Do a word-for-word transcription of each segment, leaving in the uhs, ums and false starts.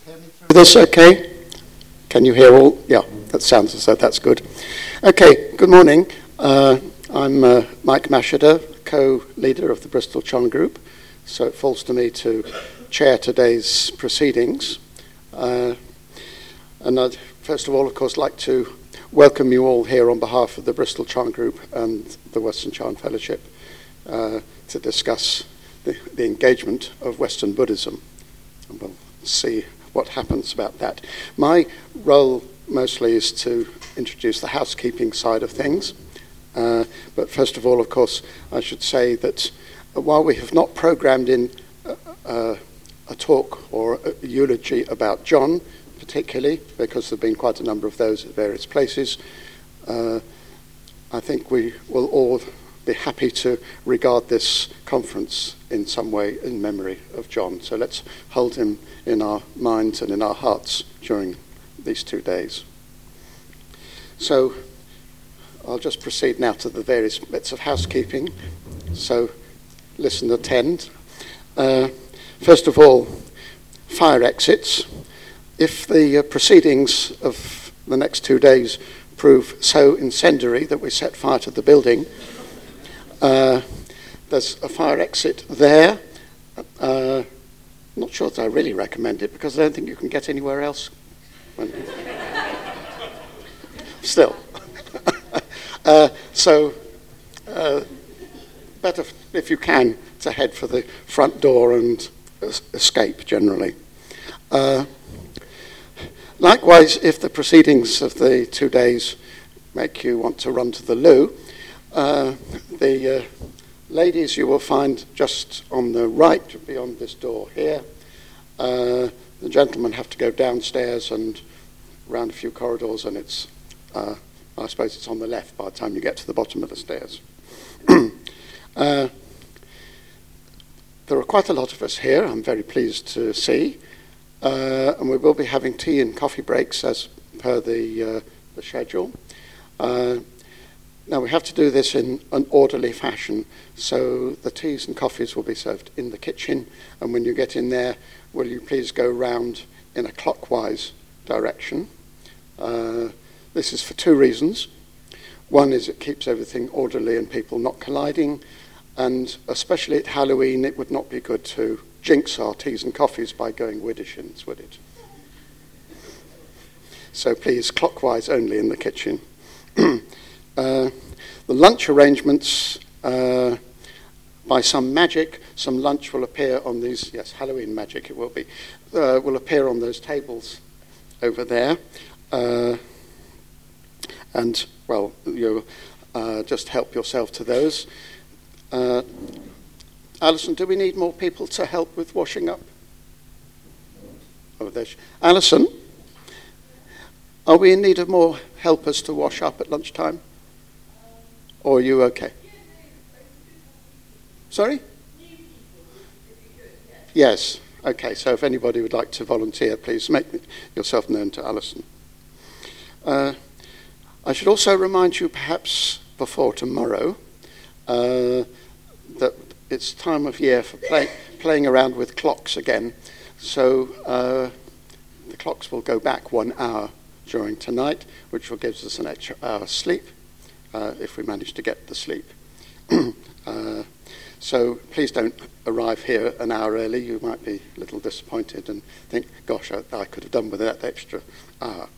hear me through this okay? Can you hear all? Yeah, that sounds as though that's good. Okay, good morning. Uh, I'm uh, Mike Mashada, co-leader of the Bristol Chon Group, so it falls to me to chair today's proceedings. Uh, and I'd first of all, of course, like to welcome you all here on behalf of the Bristol Chon Group and the Western Chan Fellowship uh, to discuss the, the engagement of Western Buddhism. And we'll see what happens about that. My role mostly is to introduce the housekeeping side of things. Uh, but first of all, of course, I should say that while we have not programmed in uh, uh, a talk or a eulogy about John, particularly, because there have been quite a number of those at various places, uh, I think we will all be happy to regard this conference in some way in memory of John. So let's hold him in our minds and in our hearts during these two days. So I'll just proceed now to the various bits of housekeeping. So listen, attend. Uh, first of all, fire exits. If the uh, proceedings of the next two days prove so incendiary that we set fire to the building, uh, there's a fire exit there. Uh, not sure that I really recommend it because I don't think you can get anywhere else. Still. uh, so, uh, better if you can to head for the front door and es- escape generally. Uh, likewise, if the proceedings of the two days make you want to run to the loo, uh, the uh, ladies you will find just on the right beyond this door here. Uh, the gentlemen have to go downstairs and round a few corridors, and it's, uh, I suppose it's on the left by the time you get to the bottom of the stairs. uh, there are quite a lot of us here, I'm very pleased to see, uh, and we will be having tea and coffee breaks as per the, uh, the schedule. Uh, Now, we have to do this in an orderly fashion, so the teas and coffees will be served in the kitchen, and when you get in there, will you please go round in a clockwise direction. Uh, this is for two reasons. One is it keeps everything orderly and people not colliding, and especially at Halloween, it would not be good to jinx our teas and coffees by going widdershins, would it? So please, clockwise only in the kitchen. Uh, the lunch arrangements, uh, by some magic, some lunch will appear on these, yes, Halloween magic it will be, uh, will appear on those tables over there. Uh, and, well, you'll uh, just help yourself to those. Uh, Alison, do we need more people to help with washing up? Oh, there's Alison, are we in need of more helpers to wash up at lunchtime? Or are you okay? Sorry? Yes. Okay, so if anybody would like to volunteer, please make yourself known to Alison. Uh, I should also remind you, perhaps before tomorrow, uh, that it's time of year for play, playing around with clocks again. So uh, the clocks will go back one hour during tonight, which will give us an extra hour's sleep. Uh, if we manage to get the sleep. uh, so please don't arrive here an hour early. You might be a little disappointed and think, gosh, I, I could have done with that extra hour.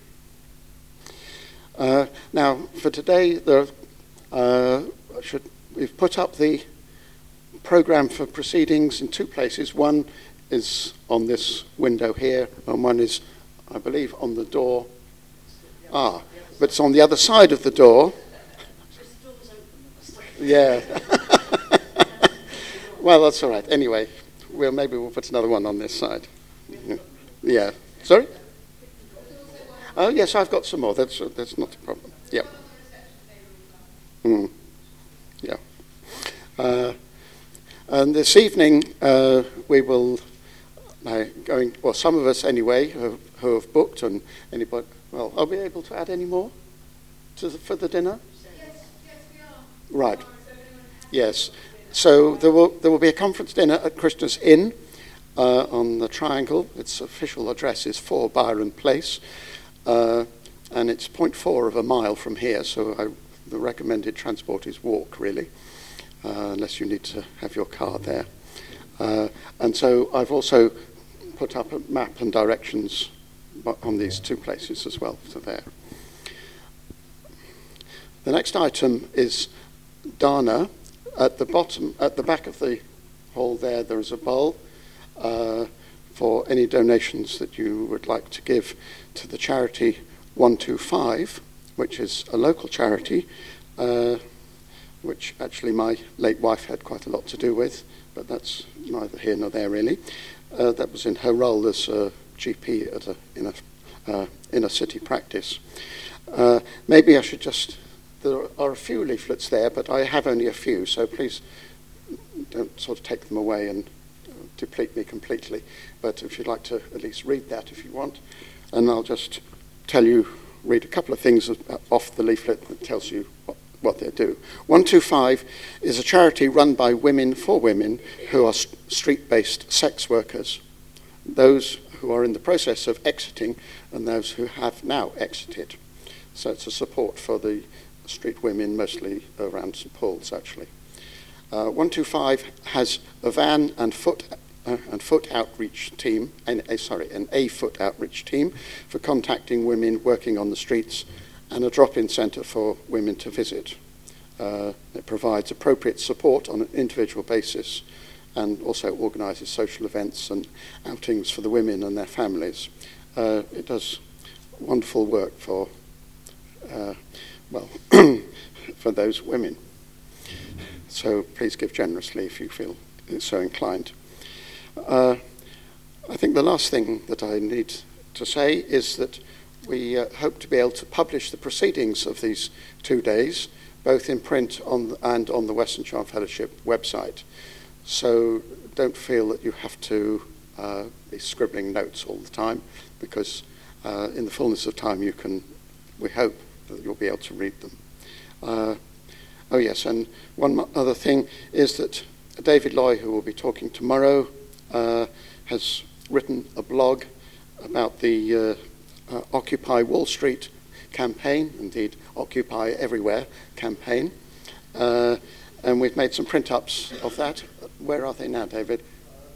Uh, now, for today, there, uh, should, we've put up the program for proceedings in two places. One is on this window here, and one is, I believe, on the door. Ah, but it's on the other side of the door. Yeah. Well, that's all right. Anyway, well, maybe we'll put another one on this side. Yeah. Sorry? Oh, yes, I've got some more. That's uh, that's not a problem. Yeah. Mm. Yeah. Uh, and this evening, uh, we will uh, going. Well, some of us anyway who, who have booked, and anybody. Well, are we able to add any more to the, for the dinner? Yes, yes, we are. Right. Yes. So there will there will be a conference dinner at Krishna's Inn, uh, on the triangle. Its official address is four Byron Place, uh, and it's zero point four of a mile from here, so I, the recommended transport is walk, really, uh, unless you need to have your car there. Uh, and so I've also put up a map and directions on these two places as well, so there. The next item is Dana. At the bottom, at the back of the hall there, there is a bowl uh, for any donations that you would like to give to the charity one two five, which is a local charity, uh, which actually my late wife had quite a lot to do with, but that's neither here nor there really. Uh, that was in her role as a G P at a, in a uh, inner city practice. Uh, maybe I should just, there are a few leaflets there, but I have only a few, so please don't sort of take them away and deplete me completely. But if you'd like to at least read that if you want, and I'll just tell you, read a couple of things off the leaflet that tells you what, what they do. one two five is a charity run by women for women who are street-based sex workers, those who are in the process of exiting and those who have now exited. So it's a support for the street women, mostly around St Paul's, actually. Uh, one two five has a van and foot uh, and foot outreach team, and a, sorry, an a foot outreach team for contacting women working on the streets, and a drop-in centre for women to visit. Uh, it provides appropriate support on an individual basis, and also organises social events and outings for the women and their families. Uh, it does wonderful work for. Uh, well, for those women. So please give generously if you feel so inclined. Uh, I think the last thing that I need to say is that we uh, hope to be able to publish the proceedings of these two days, both in print on the, and on the Western Charm Fellowship website. So don't feel that you have to uh, be scribbling notes all the time, because uh, in the fullness of time you can, we hope, that you'll be able to read them. Uh, oh yes, and one other thing is that David Loy, who will be talking tomorrow, uh, has written a blog about the uh, uh, Occupy Wall Street campaign, indeed Occupy Everywhere campaign, uh, and we've made some print-ups of that. Where are they now, David?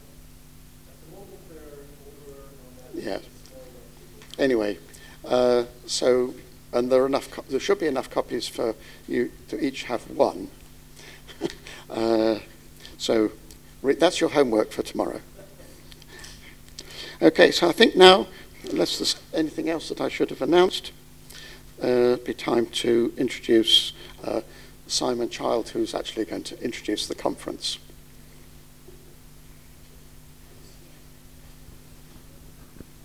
Yeah. Anyway, uh, so. And there are enough. Co- there should be enough copies for you to each have one. uh, so re- that's your homework for tomorrow. Okay, so I think now, unless there's anything else that I should have announced, uh, it'd be time to introduce uh, Simon Child, who's actually going to introduce the conference.